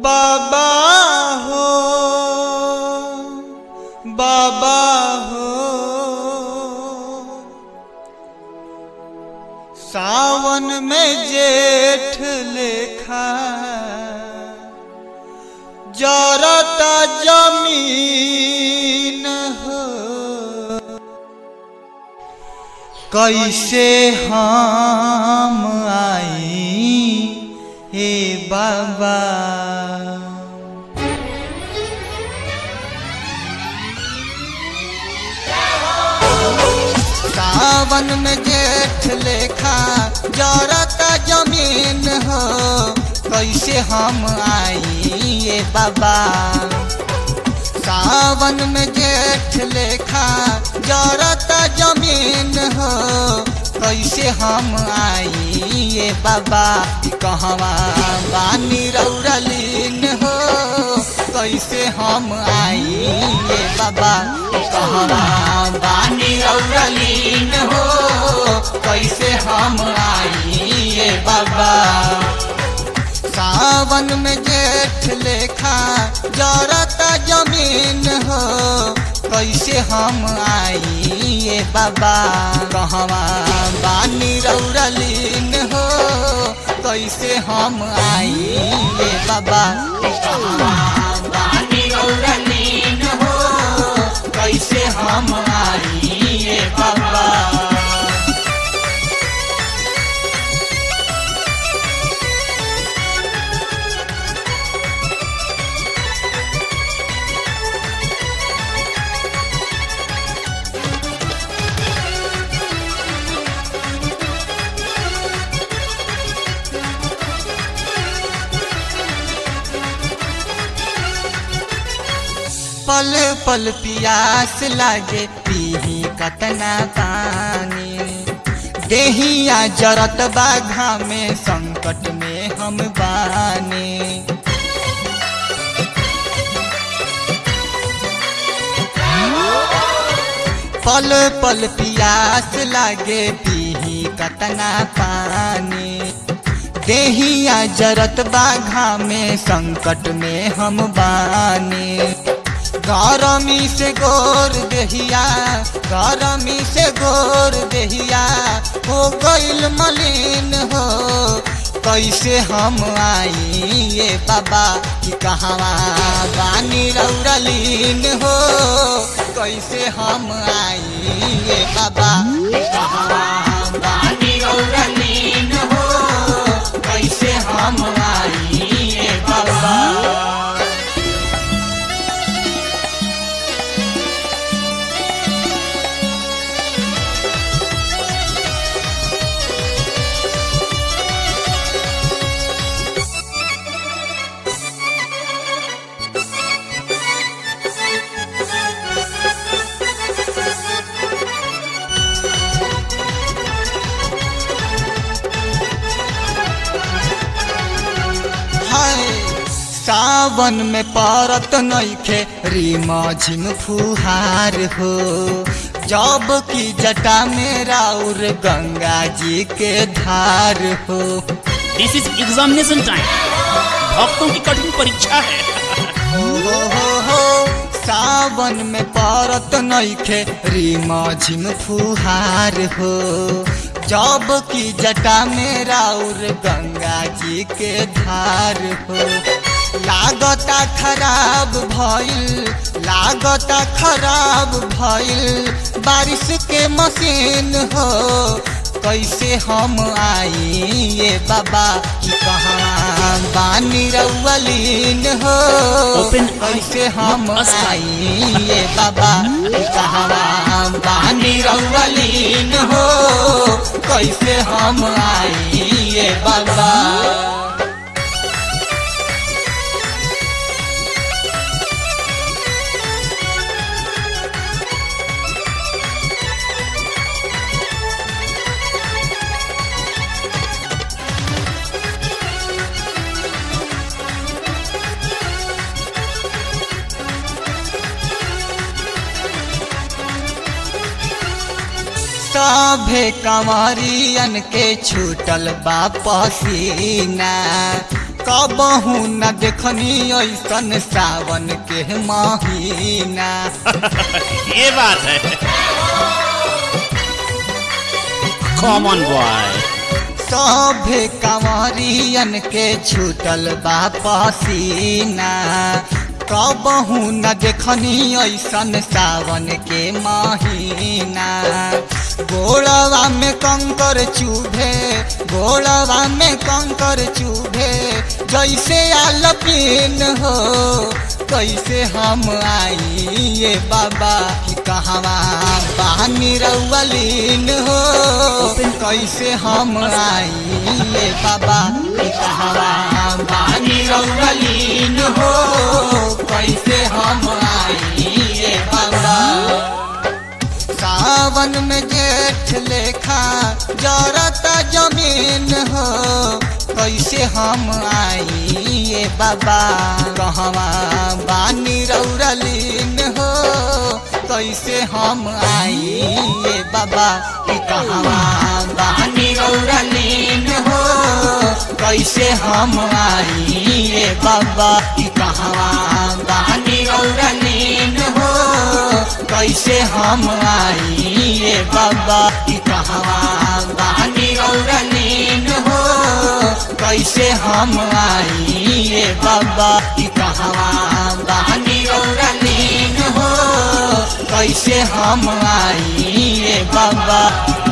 बाबा हो बाबा हो सावन में जेठ लेखा जरता जमीन हो कैसे हम आई हे बाबा। सावन में जेठ लेखा जरता जमीन हो कैसे हम आई ये बाबा। सावन में जेठ लेखा जरता जमीन हो कैसे हम आई ये बाबा। कहवा बानी रौरलीन हो कैसे हम आई ये बाबा। कहवा बानी रौरलीन हो कैसे हम आई ये बाबा। सावन में जेठ लेखा जरता जमीन हो कैसे हम आई ये बाबा। कहवा बानी रौरलीन हो कैसे हम आई ये बाबा। कहवा बानी रौरलीन हो कैसे हम आई ये बाबा। पल पल पियास लागे पीही कतना पानी। देहिया जरत बाघा में संकट में हम बानी। पल पल पियास लागे पीही कतना पानी। देहिया जरत बाघा में संकट में हम बानी। गरमी से गोर देहिया गरमी से गोर देहिया हो गइल मलिन हो कैसे हम आई ये बाबा। कि कहवा बानी रौरलीन हो कैसे हम आई ये बाबा। कहवा बानी रौरलीन हो कैसे हम आई ये बाबा। सावन में परत नइखे रीमा झिम फुहार हो जब की जटा में राउर गंगा जी के धार हो। This is examination time. भक्तों की कठिन परीक्षा है। हो सावन में परत नइखे रीमा झिम फुहार हो जब की जटा में राउर गंगा जी के धार हो। लागता खराब भइल बारिश के मशीन हो कैसे हम आई ये बाबा। कि कहाँ बानी रौरलीन हो कैसे हम आई ये बाबा। कि कहाँ बानी रौरलीन हो कैसे हम आई ये बाबा। सभे कंवरियन के छूटल बा पसीना कबहू न देखनी ऐसन सावन के महीना। ये बात है। Common boy. सभे कंवरियन के छूटल बा पसीना। कबहू न देखनी ऐसन सावन के महीना। गोड़वा में कंकर चुभे, गोड़वा में कंकर चुभे, जैसे आलपीन हो। कैसे हम आई ये बाबा कि कहवा बानी रउअलीन हो। कैसे हम आई ये बाबा कि कहवा बानी रउअलीन हो। कैसे हम आई ये बाबा। सावन में जेठ लेखा जरता जमीन हो। कैसे हम आई ये बाबा कहवा बानी रउअलीन हो। कैसे हम आई ये बाबा कि कहवा बानी रउअलीन हो। कैसे हम आई ये बाबा कि कहवा बानी रउअलीन हो। कैसे हम आई ये बाबा कि कहवा बानी रउअलीन हो। कैसे हम आई ये बाबा कि कहवा बानी रउअलीन हो। कैसे हम आई ये बाबा।